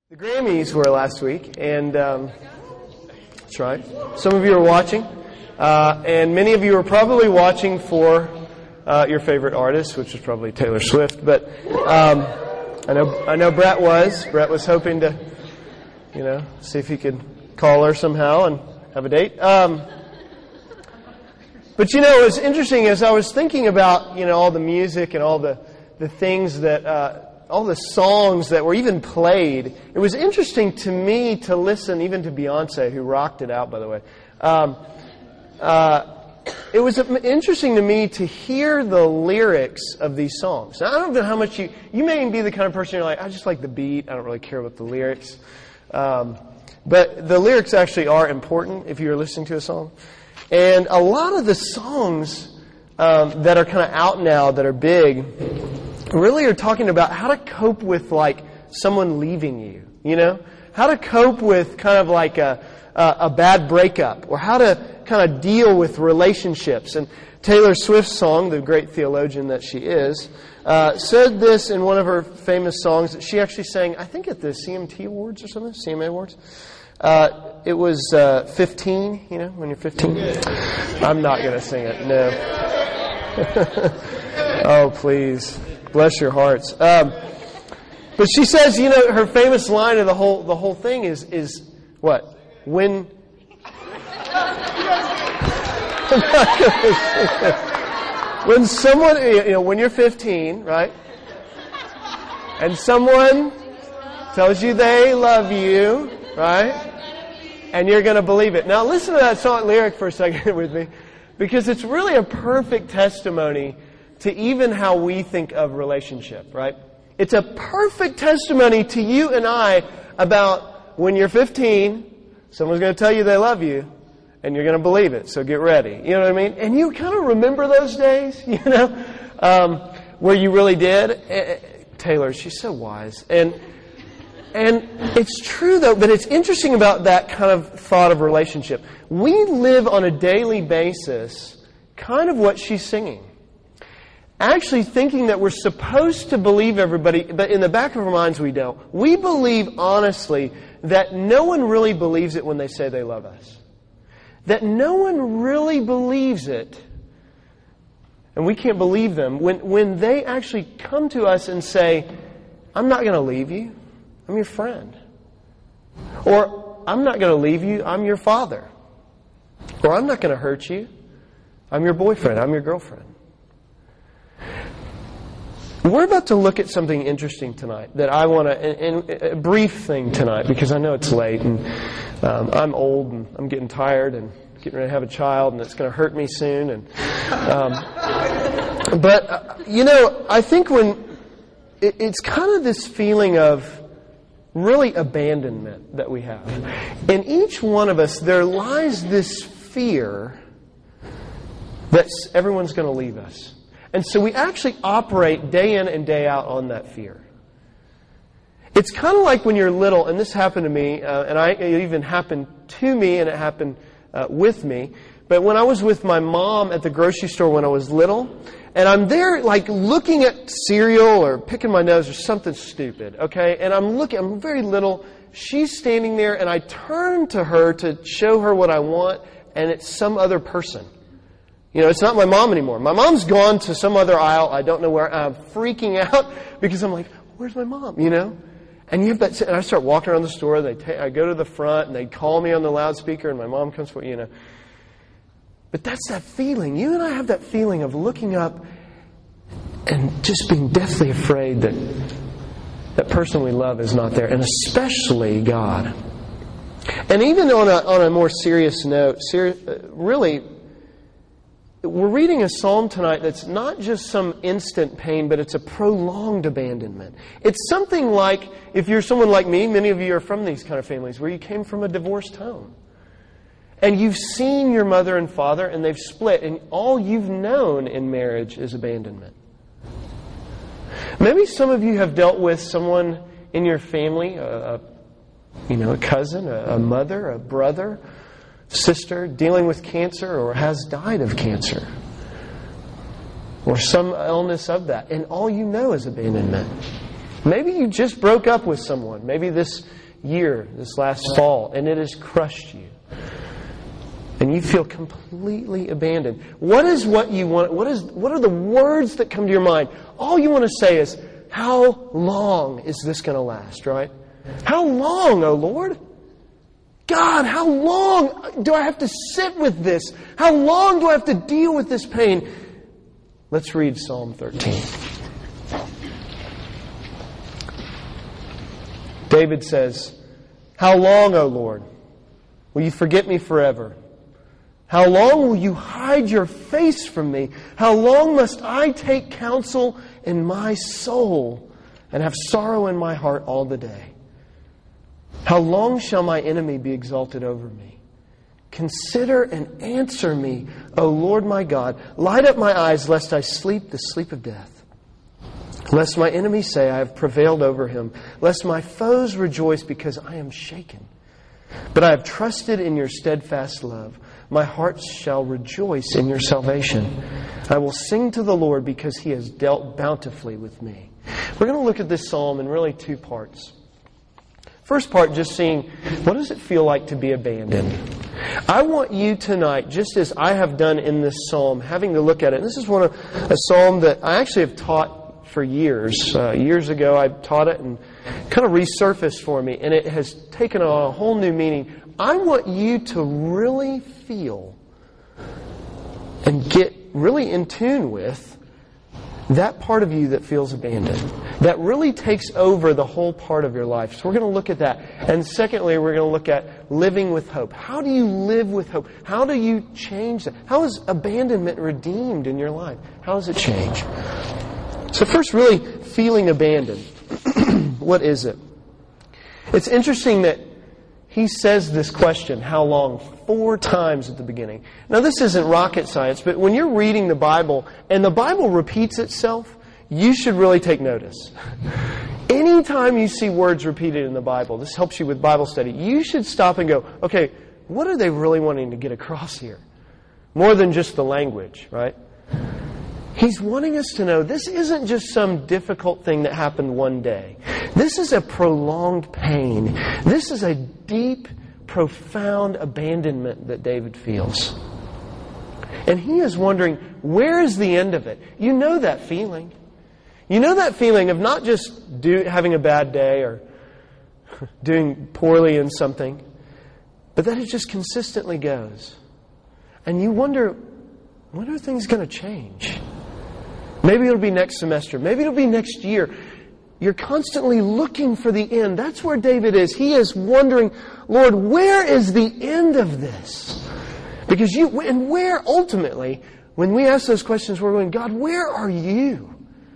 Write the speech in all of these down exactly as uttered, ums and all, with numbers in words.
The Grammys were last week, and um, that's right. Some of you are watching, uh, and many of you are probably watching for uh, your favorite artist, which is probably Taylor Swift. But um, I know I know Brett was. Brett was hoping to, you know, see if he could call her somehow and have a date. Um, but you know, what's interesting is I was thinking about you know all the music and all the the things that. Uh, all the songs that were even played. It was interesting to me to listen, even to Beyonce, who rocked it out, by the way. Um, uh, it was interesting to me to hear the lyrics of these songs. Now, I don't know how much you... You may be the kind of person you're like, I just like the beat. I don't really care about the lyrics. Um, but the lyrics actually are important if you're listening to a song. And a lot of the songs um, that are kind of out now, that are big... really are talking about how to cope with like someone leaving you, you know? How to cope with kind of like a, a, a bad breakup, or how to kind of deal with relationships. And Taylor Swift's song, the great theologian that she is, uh, said this in one of her famous songs that she actually sang, I think at the C M T Awards or something, C M A Awards. Uh, it was uh, fifteen, you know, when you're fifteen. I'm not going to sing it, no. Oh, please. Bless your hearts. Um, but she says, you know, her famous line of the whole the whole thing is is what? When when someone, you know, when you're fifteen, right? And someone tells you they love you, right? And you're going to believe it. Now listen to that song lyric for a second with me, because it's really a perfect testimony to even how we think of relationship, right? It's a perfect testimony to you and I about when you're fifteen, someone's going to tell you they love you, and you're going to believe it, so get ready. You know what I mean? And you kind of remember those days, you know, um, where you really did. Uh, Taylor, she's so wise. And and it's true, though, but it's interesting about that kind of thought of relationship. We live on a daily basis kind of what she's singing. Actually thinking that we're supposed to believe everybody, but in the back of our minds we don't. We believe honestly that no one really believes it when they say they love us. That no one really believes it, and we can't believe them, when, when they actually come to us and say, I'm not going to leave you, I'm your friend. Or, I'm not going to leave you, I'm your father. Or, I'm not going to hurt you, I'm your boyfriend, I'm your girlfriend. We're about to look at something interesting tonight that I want to, a brief thing tonight, because I know it's late and um, I'm old and I'm getting tired and getting ready to have a child and it's going to hurt me soon. And um, But, uh, you know, I think when it, it's kind of this feeling of really abandonment that we have. In each one of us, there lies this fear that everyone's going to leave us. And so we actually operate day in and day out on that fear. It's kind of like when you're little, and this happened to me, uh, and I, it even happened to me, and it happened uh, with me. But when I was with my mom at the grocery store when I was little, and I'm there like looking at cereal or picking my nose or something stupid, okay? And I'm looking, I'm very little. She's standing there, and I turn to her to show her what I want, and it's some other person. You know, it's not my mom anymore. My mom's gone to some other aisle. I don't know where. I'm freaking out because I'm like, where's my mom? You know? And you have that, and I start walking around the store. They ta- I go to the front and they call me on the loudspeaker and my mom comes for, you know. But that's that feeling. You and I have that feeling of looking up and just being deathly afraid that that person we love is not there. And especially God. And even on a, on a more serious note, seri- really, we're reading a psalm tonight that's not just some instant pain, but it's a prolonged abandonment. It's something like, if you're someone like me, many of you are from these kind of families, where you came from a divorced home. And you've seen your mother and father, and they've split, and all you've known in marriage is abandonment. Maybe some of you have dealt with someone in your family, a, a you know, a cousin, a, a mother, a brother, sister dealing with cancer or has died of cancer or some illness of that, and all you know is abandonment. Maybe you just broke up with someone. Maybe this year, this last fall, and it has crushed you. And you feel completely abandoned. What is what you want? What is? What are the words that come to your mind? All you want to say is, how long is this going to last, right? How long, O Lord? God, how long do I have to sit with this? How long do I have to deal with this pain? Let's read Psalm thirteen. David says, how long, O Lord, will you forget me forever? How long will you hide your face from me? How long must I take counsel in my soul and have sorrow in my heart all the day? How long shall my enemy be exalted over me? Consider and answer me, O Lord my God. Light up my eyes, lest I sleep the sleep of death. Lest my enemies say, I have prevailed over him. Lest my foes rejoice because I am shaken. But I have trusted in your steadfast love. My heart shall rejoice in your salvation. I will sing to the Lord because He has dealt bountifully with me. We're going to look at this psalm in really two parts. First part, just seeing, what does it feel like to be abandoned? I want you tonight, just as I have done in this psalm, having to look at it. This is one of a psalm that I actually have taught for years. Uh, years ago, I taught it and kind of resurfaced for me, and it has taken on a whole new meaning. I want you to really feel and get really in tune with that part of you that feels abandoned. That really takes over the whole part of your life. So we're going to look at that. And secondly, we're going to look at living with hope. How do you live with hope? How do you change that? How is abandonment redeemed in your life? How does it change? So first, really feeling abandoned. What is it? It's interesting that he says this question, how long, four times at the beginning. Now, this isn't rocket science, but when you're reading the Bible and the Bible repeats itself, you should really take notice. Anytime you see words repeated in the Bible, this helps you with Bible study, you should stop and go, okay, what are they really wanting to get across here? More than just the language, right? He's wanting us to know this isn't just some difficult thing that happened one day. This is a prolonged pain. This is a deep, profound abandonment that David feels. And he is wondering, where is the end of it? You know that feeling. You know that feeling of not just do, having a bad day or doing poorly in something, but that it just consistently goes. And you wonder, when are things going to change? Maybe it'll be next semester. Maybe it'll be next year. You're constantly looking for the end. That's where David is. He is wondering, Lord, where is the end of this? Because you, and where ultimately, when we ask those questions, we're going, God, where are you?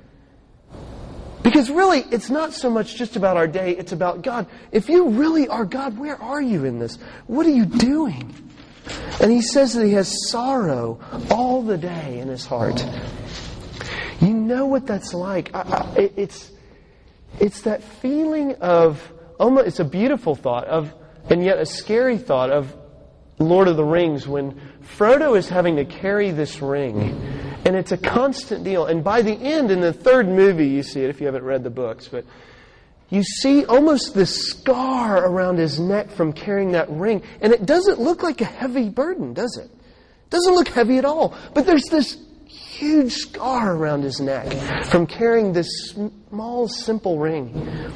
Because really, it's not so much just about our day. It's about, God, if you really are God, where are you in this? What are you doing? And he says that he has sorrow all the day in his heart. You know what that's like. I, I, it's it's that feeling of, almost, it's a beautiful thought, of, and yet a scary thought of Lord of the Rings, when Frodo is having to carry this ring. And it's a constant deal. And by the end, in the third movie, you see it, if you haven't read the books, but you see almost this scar around his neck from carrying that ring. And it doesn't look like a heavy burden, does it? It doesn't look heavy at all. But there's this huge scar around his neck from carrying this small, simple ring.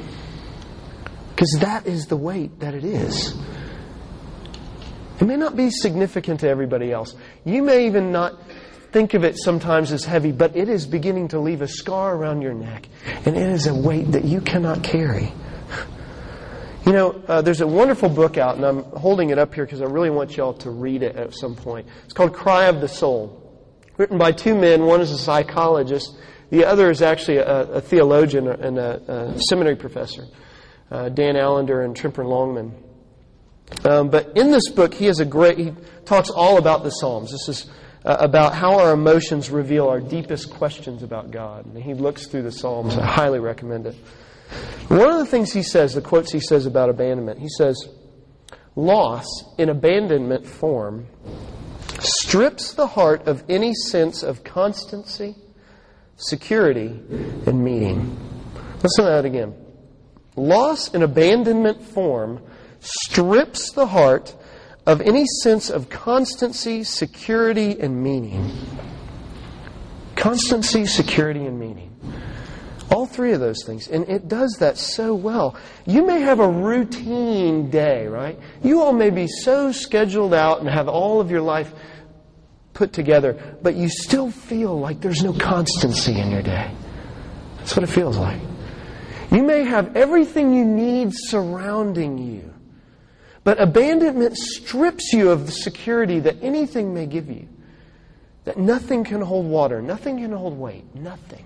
Because that is the weight that it is. It may not be significant to everybody else. You may even not think of it sometimes as heavy, but it is beginning to leave a scar around your neck. And it is a weight that you cannot carry. You know, uh, there's a wonderful book out, and I'm holding it up here because I really want y'all to read it at some point. It's called Cry of the Soul. Written by two men. One is a psychologist. The other is actually a, a theologian and a, a seminary professor. Uh, Dan Allender and Tremper Longman. Um, but in this book, he has a great, he talks all about the Psalms. This is uh, about how our emotions reveal our deepest questions about God. And he looks through the Psalms. I highly recommend it. One of the things he says, the quotes he says about abandonment, he says, loss in abandonment form strips the heart of any sense of constancy, security, and meaning. Listen to that again. Loss and abandonment form strips the heart of any sense of constancy, security, and meaning. Constancy, security, and meaning. All three of those things. And it does that so well. You may have a routine day, right? You all may be so scheduled out and have all of your life put together, but you still feel like there's no constancy in your day. That's what it feels like. You may have everything you need surrounding you, but abandonment strips you of the security that anything may give you. That nothing can hold water, nothing can hold weight, nothing.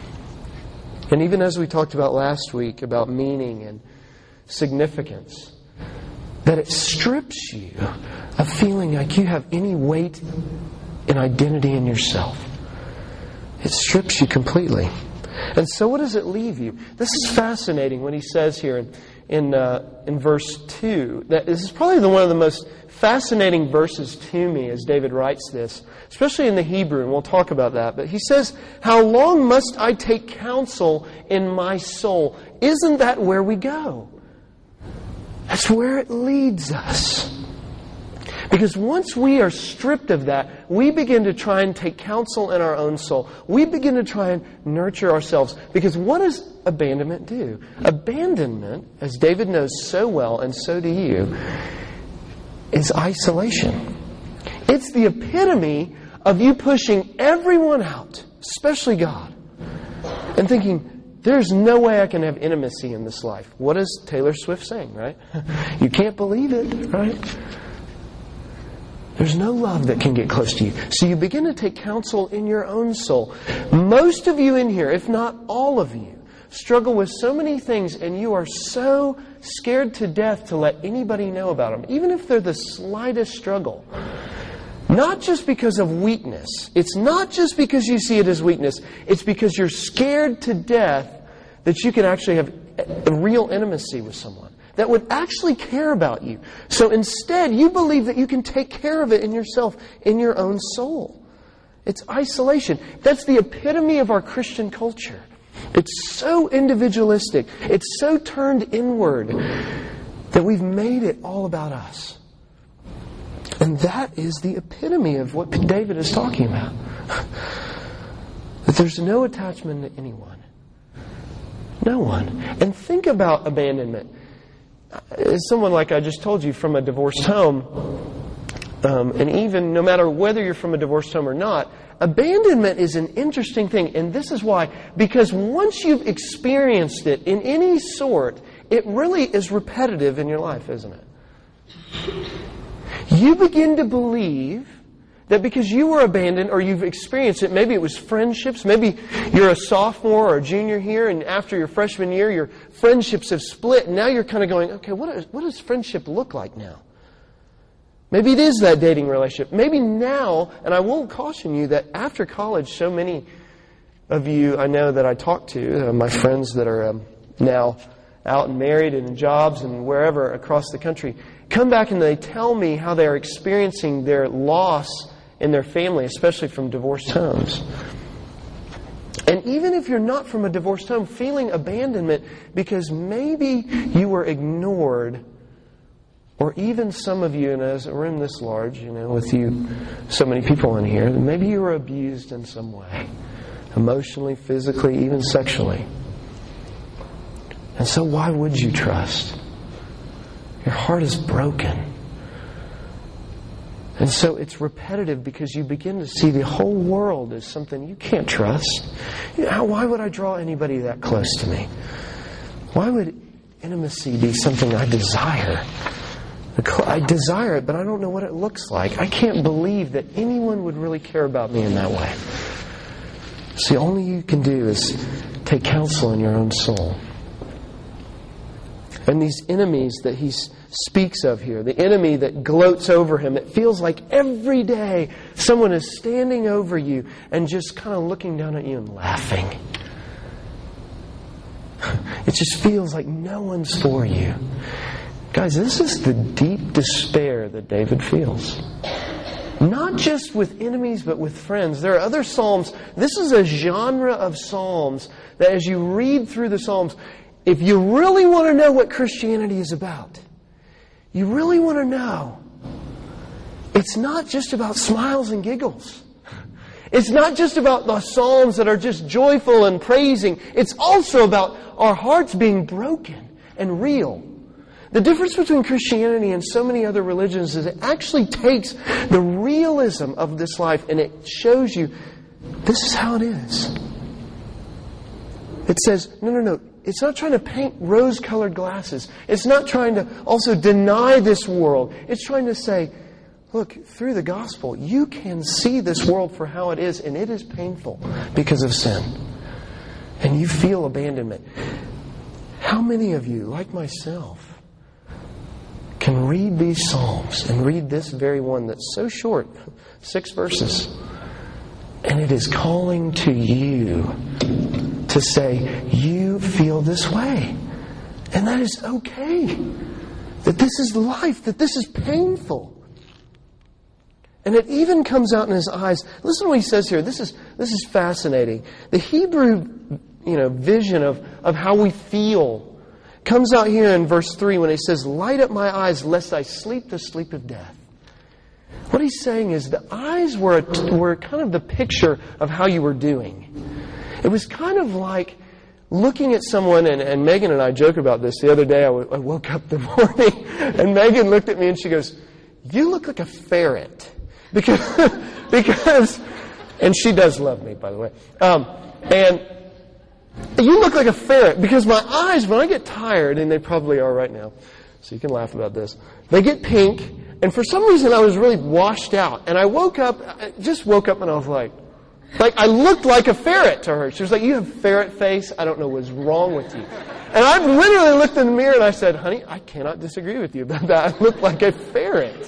And even as we talked about last week about meaning and significance, that it strips you of feeling like you have any weight and identity in yourself. It strips you completely. And so what does it leave you? This is fascinating when he says here in in, uh, in verse two, that this is probably the, one of the most fascinating verses to me as David writes this, especially in the Hebrew, and we'll talk about that. But he says, "How long must I take counsel in my soul?" Isn't that where we go? That's where it leads us. Because once we are stripped of that, we begin to try and take counsel in our own soul. We begin to try and nurture ourselves. Because what does abandonment do? Abandonment, as David knows so well, and so do you, is isolation. It's the epitome of you pushing everyone out, especially God, and thinking, there's no way I can have intimacy in this life. What is Taylor Swift saying, right? You can't believe it, right? There's no love that can get close to you. So you begin to take counsel in your own soul. Most of you in here, if not all of you, struggle with so many things and you are so scared to death to let anybody know about them, even if they're the slightest struggle. Not just because of weakness. It's not just because you see it as weakness. It's because you're scared to death that you can actually have a real intimacy with someone that would actually care about you. So instead, you believe that you can take care of it in yourself, in your own soul. It's isolation. That's the epitome of our Christian culture. It's so individualistic. It's so turned inward that we've made it all about us. And that is the epitome of what David is talking about. That there's no attachment to anyone. No one. And think about abandonment. As someone, like I just told you, from a divorced home, um, and even no matter whether you're from a divorced home or not, abandonment is an interesting thing. And this is why. Because once you've experienced it in any sort, it really is repetitive in your life, isn't it? You begin to believe that because you were abandoned or you've experienced it, maybe it was friendships, maybe you're a sophomore or a junior here, and after your freshman year, your friendships have split, and now you're kind of going, okay, what, is, what does friendship look like now? Maybe it is that dating relationship. Maybe now, and I will caution you that after college, so many of you I know that I talk to, uh, my friends that are um, now out and married and in jobs and wherever across the country, come back and they tell me how they're experiencing their loss in their family, especially from divorced homes. And even if you're not from a divorced home, feeling abandonment because maybe you were ignored, or even some of you, and as a room this large, you know, with you, so many people in here, maybe you were abused in some way, emotionally, physically, even sexually. And so why would you trust? Your heart is broken. And so it's repetitive because you begin to see the whole world as something you can't trust. You know, why would I draw anybody that close to me? Why would intimacy be something I desire? I desire it, but I don't know what it looks like. I can't believe that anyone would really care about me in that way. So the only you can do is take counsel in your own soul. And these enemies that he speaks of here, the enemy that gloats over him, it feels like every day someone is standing over you and just kind of looking down at you and laughing. It just feels like no one's for you. Guys, this is the deep despair that David feels. Not just with enemies, but with friends. There are other psalms. This is a genre of psalms that as you read through the psalms, if you really want to know what Christianity is about, you really want to know, it's not just about smiles and giggles. It's not just about the psalms that are just joyful and praising. It's also about our hearts being broken and real. The difference between Christianity and so many other religions is it actually takes the realism of this life and it shows you this is how it is. It says, no, no, no. It's not trying to paint rose-colored glasses. It's not trying to also deny this world. It's trying to say, look, through the gospel, you can see this world for how it is, and it is painful because of sin. And you feel abandonment. How many of you, like myself, can read these Psalms and read this very one that's so short, six verses, and it is calling to you to say, you feel this way. And that is okay. That this is life, that this is painful. And it even comes out in his eyes. Listen to what he says here. This is this is fascinating. The Hebrew, you know, vision of, of how we feel comes out here in verse three when he says, light up my eyes lest I sleep the sleep of death. What he's saying is the eyes were, a, were kind of the picture of how you were doing. It was kind of like looking at someone, and, and Megan and I joke about this. The other day I, w- I woke up the morning and Megan looked at me and she goes, you look like a ferret. Because, because, and she does love me, by the way. Um, and you look like a ferret because my eyes, when I get tired, and they probably are right now, so you can laugh about this, they get pink, and for some reason I was really washed out. And I woke up, I just woke up and I was like, like I looked like a ferret to her. She was like, you have ferret face. I don't know what's wrong with you. And I literally looked in the mirror and I said, honey, I cannot disagree with you about that. I look like a ferret.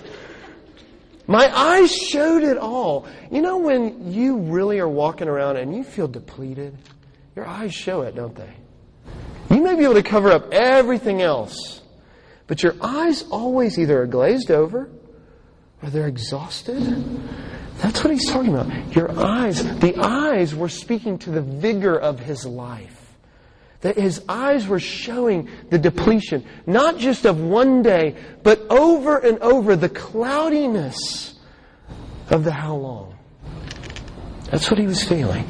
My eyes showed it all. You know when you really are walking around and you feel depleted? Your eyes show it, don't they? You may be able to cover up everything else, but your eyes always either are glazed over or they're exhausted. That's what he's talking about. Your eyes, the eyes were speaking to the vigor of his life. That his eyes were showing the depletion, not just of one day, but over and over the cloudiness of the how long. That's what he was feeling.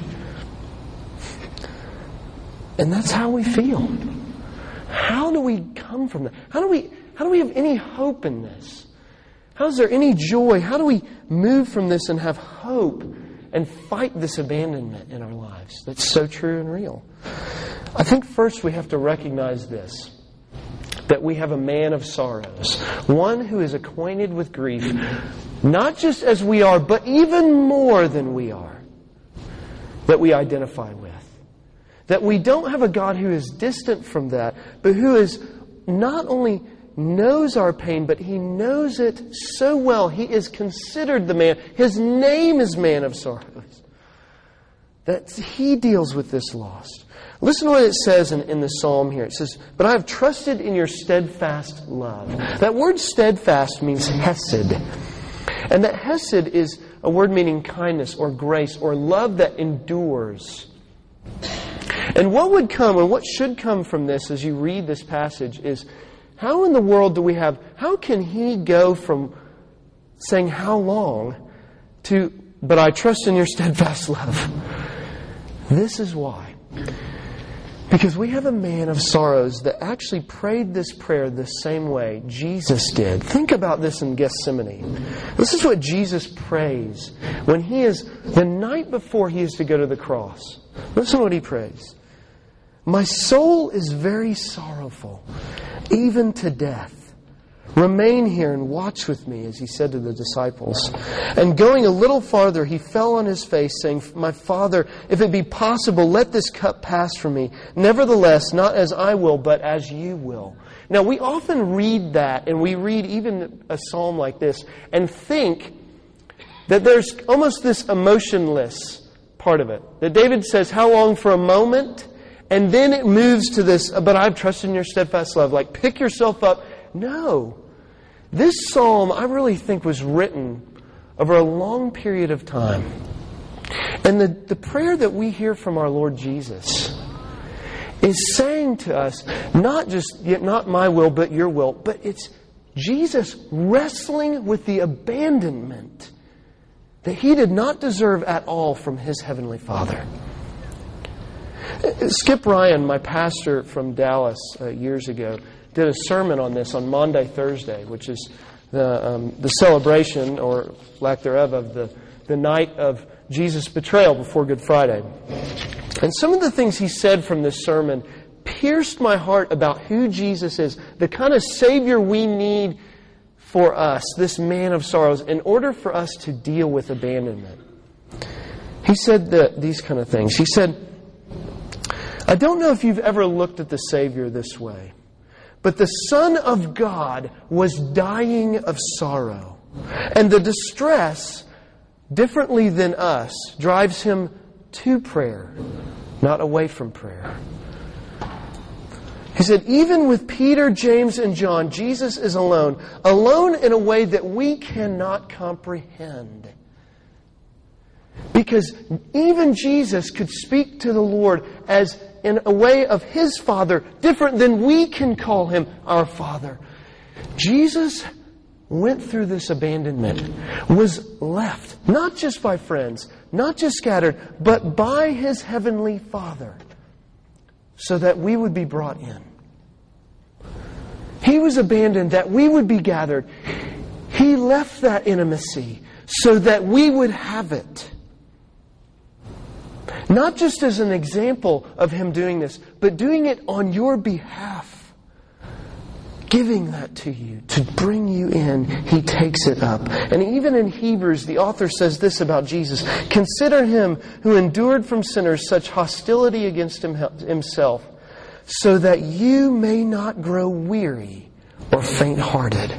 And that's how we feel. How do we come from that? How do we, how do we have any hope in this? How is there any joy? How do we move from this and have hope and fight this abandonment in our lives that's so true and real? I think first we have to recognize this, that we have a man of sorrows, one who is acquainted with grief, not just as we are, but even more than we are, that we identify with. That we don't have a God who is distant from that, but who is not only knows our pain, but He knows it so well. He is considered the man. His name is Man of Sorrows. That He deals with this loss. Listen to what it says in, in the psalm here. It says, but I have trusted in your steadfast love. That word steadfast means hesed. And that hesed is a word meaning kindness or grace or love that endures. And what would come and what should come from this as you read this passage is, how in the world do we have, how can he go from saying how long to, but I trust in your steadfast love? This is why. Because we have a man of sorrows that actually prayed this prayer the same way Jesus did. Think about this in Gethsemane. This is what Jesus prays when he is, the night before he is to go to the cross. Listen to what he prays. My soul is very sorrowful, even to death. Remain here and watch with me, as he said to the disciples. And going a little farther, he fell on his face, saying, my Father, if it be possible, let this cup pass from me. Nevertheless, not as I will, but as you will. Now, we often read that, and we read even a psalm like this, and think that there's almost this emotionless part of it. That David says, how long for a moment? And then it moves to this, but I've trusted in your steadfast love. Like, pick yourself up. No. This psalm, I really think, was written over a long period of time. And the, the prayer that we hear from our Lord Jesus is saying to us, not just, not my will, but your will, but it's Jesus wrestling with the abandonment that He did not deserve at all from His Heavenly Father. Skip Ryan, my pastor from Dallas uh, years ago, did a sermon on this on Maundy Thursday, which is the, um, the celebration, or lack thereof, of the, the night of Jesus' betrayal before Good Friday. And some of the things he said from this sermon pierced my heart about who Jesus is, the kind of Savior we need for us, this man of sorrows, in order for us to deal with abandonment. He said that, these kind of things. He said, I don't know if you've ever looked at the Savior this way, but the Son of God was dying of sorrow. And the distress, differently than us, drives Him to prayer, not away from prayer. He said, even with Peter, James, and John, Jesus is alone. Alone in a way that we cannot comprehend. Because even Jesus could speak to the Lord as in a way of His Father, different than we can call Him our Father. Jesus went through this abandonment, was left, not just by friends, not just scattered, but by His Heavenly Father, so that we would be brought in. He was abandoned that we would be gathered. He left that intimacy so that we would have it. Not just as an example of Him doing this, but doing it on your behalf. Giving that to you, to bring you in, He takes it up. And even in Hebrews, the author says this about Jesus. Consider Him who endured from sinners such hostility against him, Himself, so that you may not grow weary or faint-hearted.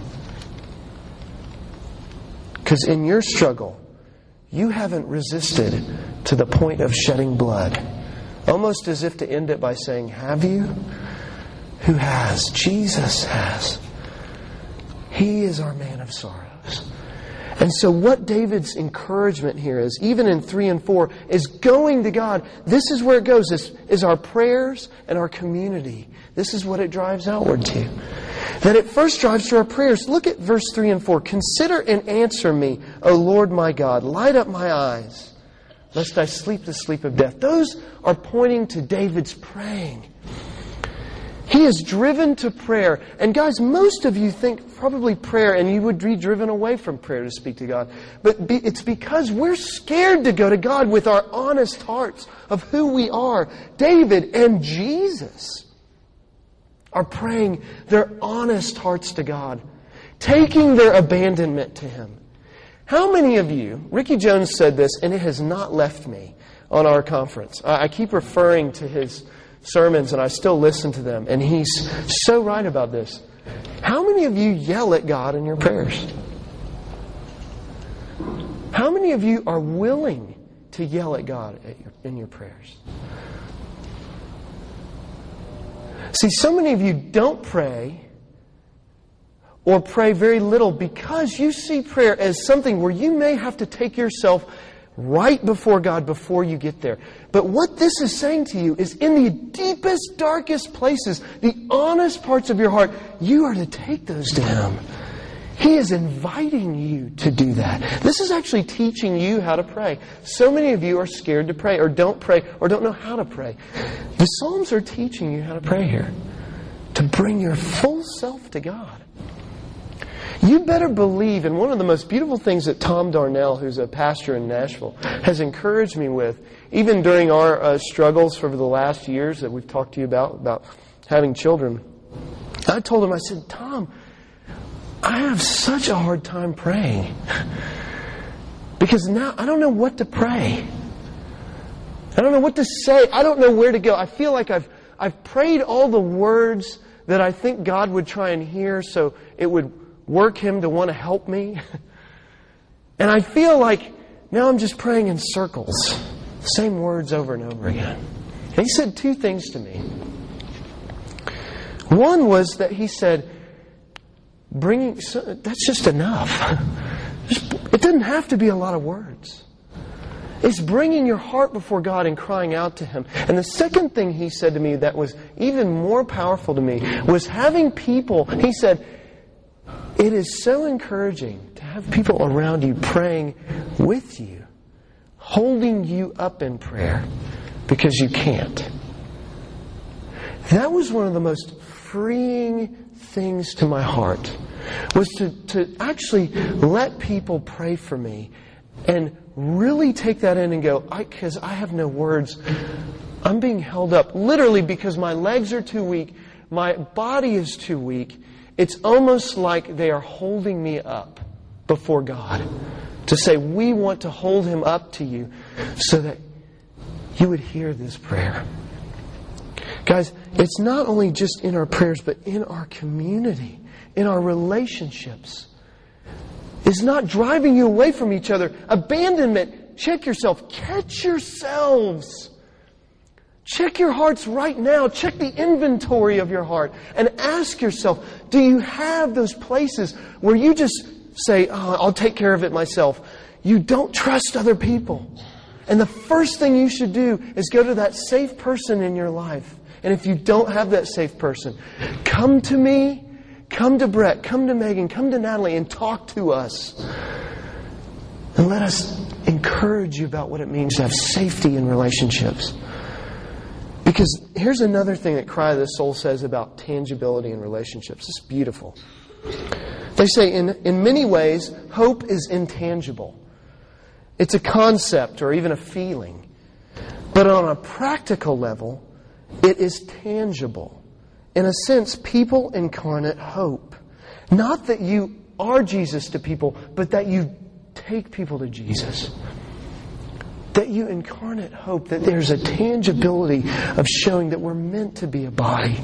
Because in your struggle, you haven't resisted to the point of shedding blood. Almost as if to end it by saying, have you? Who has? Jesus has. He is our man of sorrows. And so what David's encouragement here is, even in three and four, is going to God. This is where it goes, is, is our prayers and our community. This is what it drives outward to. That it first drives to our prayers. Look at verse three and four. Consider and answer me, O Lord my God. Light up my eyes, lest I sleep the sleep of death. Those are pointing to David's praying. He is driven to prayer. And guys, most of you think probably prayer, and you would be driven away from prayer to speak to God. But be, it's because we're scared to go to God with our honest hearts of who we are. David and Jesus are praying their honest hearts to God, taking their abandonment to Him. How many of you, Ricky Jones said this, and it has not left me on our conference. I, I keep referring to his sermons and I still listen to them, and he's so right about this. How many of you yell at God in your prayers? How many of you are willing to yell at God at your, in your prayers? See, so many of you don't pray or pray very little because you see prayer as something where you may have to take yourself right before God before you get there. But what this is saying to you is in the deepest, darkest places, the honest parts of your heart, you are to take those to Him. He is inviting you to do that. This is actually teaching you how to pray. So many of you are scared to pray or don't pray or don't know how to pray. The Psalms are teaching you how to pray here. To bring your full self to God. You better believe, and one of the most beautiful things that Tom Darnell, who's a pastor in Nashville, has encouraged me with, even during our uh, struggles for the last years that we've talked to you about, about having children. I told him, I said, Tom, I have such a hard time praying. Because now I don't know what to pray. I don't know what to say. I don't know where to go. I feel like I've I've prayed all the words that I think God would try and hear so it would work Him to want to help me. And I feel like now I'm just praying in circles. Same words over and over again. And he said two things to me. One was that he said, bringing, that's just enough. It doesn't have to be a lot of words. It's bringing your heart before God and crying out to Him. And the second thing He said to me that was even more powerful to me was having people, He said, it is so encouraging to have people around you praying with you, holding you up in prayer because you can't. That was one of the most freeing things to my heart, was to, to actually let people pray for me and really take that in and go, because I, I have no words. I'm being held up literally because my legs are too weak. My body is too weak. It's almost like they are holding me up before God to say, we want to hold Him up to you so that you would hear this prayer. Guys, it's not only just in our prayers, but in our community, in our relationships. It's not driving you away from each other. Abandonment, check yourself. Catch yourselves. Check your hearts right now. Check the inventory of your heart. And ask yourself, do you have those places where you just say, oh, I'll take care of it myself. You don't trust other people. And the first thing you should do is go to that safe person in your life. And if you don't have that safe person, come to me. Come to Brett, come to Megan, come to Natalie and talk to us. And let us encourage you about what it means to have safety in relationships. Because here's another thing that Cry of the Soul says about tangibility in relationships. It's beautiful. They say, in, in many ways, hope is intangible. It's a concept or even a feeling. But on a practical level, it is tangible. In a sense, people incarnate hope. Not that you are Jesus to people, but that you take people to Jesus. That you incarnate hope, that there's a tangibility of showing that we're meant to be a body.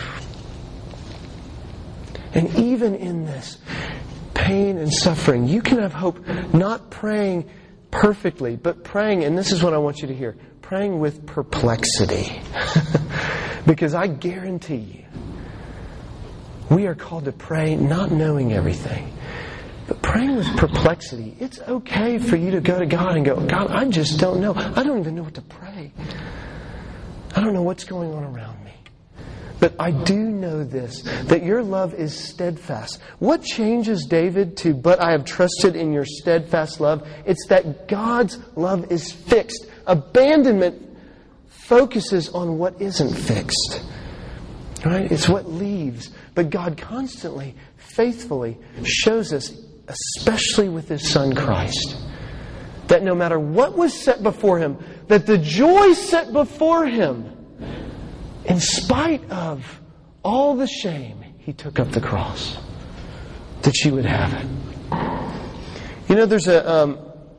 And even in this pain and suffering, you can have hope not praying perfectly, but praying, and this is what I want you to hear, praying with perplexity. Because I guarantee you, we are called to pray not knowing everything, but praying with perplexity. It's okay for you to go to God and go, God, I just don't know. I don't even know what to pray. I don't know what's going on around me. But I do know this, that your love is steadfast. What changes David to, but I have trusted in your steadfast love? It's that God's love is fixed. Abandonment focuses on what isn't fixed. Right? It's what leaves. But God constantly, faithfully shows us, especially with His Son Christ, that no matter what was set before Him, that the joy set before Him, in spite of all the shame, He took up the cross, that you would have it. You know, there's a... Um,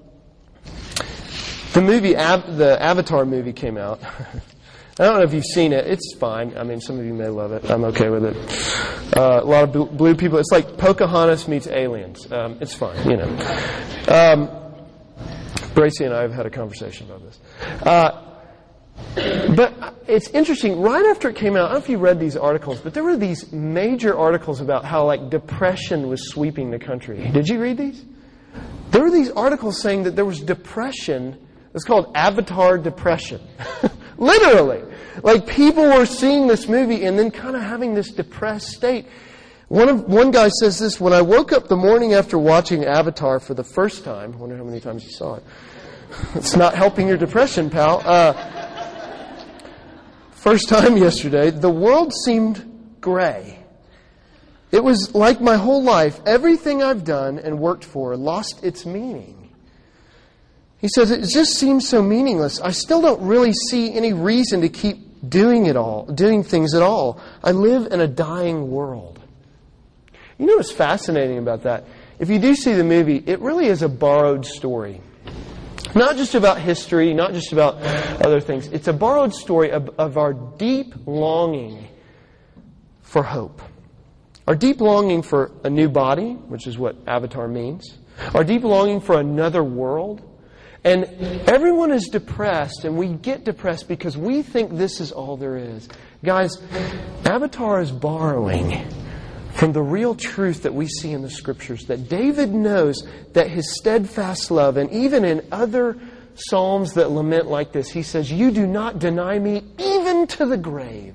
the movie, the Avatar movie came out. I don't know if you've seen it. It's fine. I mean, some of you may love it. I'm okay with it. Uh, a lot of blue people. It's like Pocahontas meets Aliens. Um, it's fine, you know. Um, Bracy and I have had a conversation about this. Uh, but it's interesting. Right after it came out, I don't know if you read these articles, but there were these major articles about how like depression was sweeping the country. Did you read these? There were these articles saying that there was depression. It's called Avatar depression. Literally. Like people were seeing this movie and then kind of having this depressed state. One of one guy says this, when I woke up the morning after watching Avatar for the first time, I wonder how many times you saw it. It's not helping your depression, pal. Uh, first time yesterday, the world seemed gray. It was like my whole life, everything I've done and worked for lost its meaning. He says, it just seems so meaningless. I still don't really see any reason to keep doing it all, doing things at all. I live in a dying world. You know what's fascinating about that? If you do see the movie, it really is a borrowed story. Not just about history, not just about other things. It's a borrowed story of, of our deep longing for hope. Our deep longing for a new body, which is what Avatar means. Our deep longing for another world. And everyone is depressed, and we get depressed because we think this is all there is. Guys, Avatar is borrowing from the real truth that we see in the Scriptures, that David knows that his steadfast love, and even in other psalms that lament like this, he says, "You do not deny me even to the grave."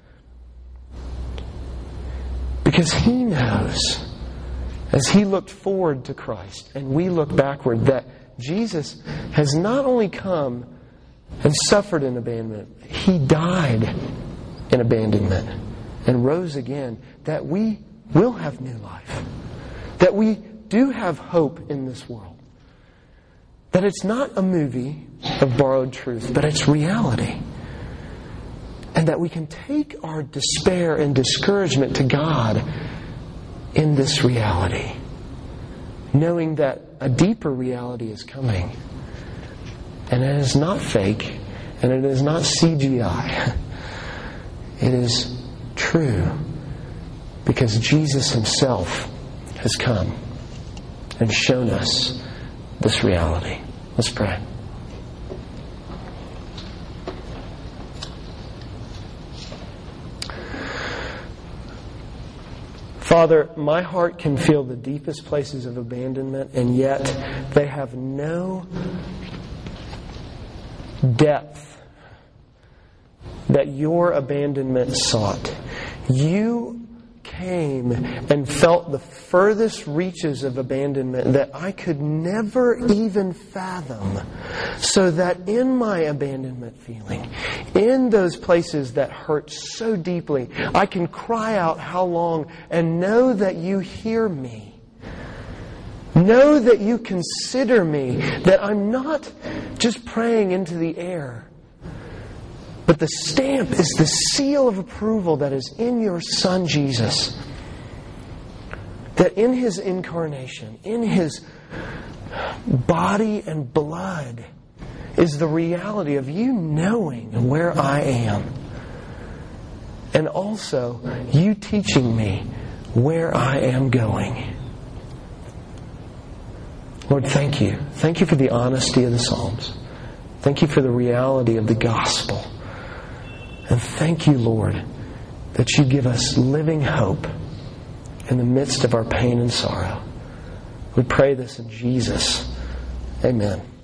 Because he knows, as he looked forward to Christ and we look backward, that Jesus has not only come and suffered in abandonment, He died in abandonment and rose again, that we will have new life. That we do have hope in this world. That it's not a movie of borrowed truth, but it's reality. And that we can take our despair and discouragement to God in this reality, knowing that a deeper reality is coming. And it is not fake, and it is not C G I. It is true, because Jesus Himself has come and shown us this reality. Let's pray. Father, my heart can feel the deepest places of abandonment, and yet they have no depth that your abandonment sought. You came and felt the furthest reaches of abandonment that I could never even fathom, so that in my abandonment feeling, in those places that hurt so deeply, I can cry out, "How long?" and know that you hear me. Know that you consider me, that I'm not just praying into the air, but the stamp is the seal of approval that is in your Son Jesus. That in His incarnation, in His body and blood, is the reality of you knowing where I am. And also you teaching me where I am going. Lord, thank you. Thank you for the honesty of the Psalms. Thank you for the reality of the gospel. And thank you, Lord, that you give us living hope in the midst of our pain and sorrow. We pray this in Jesus. Amen.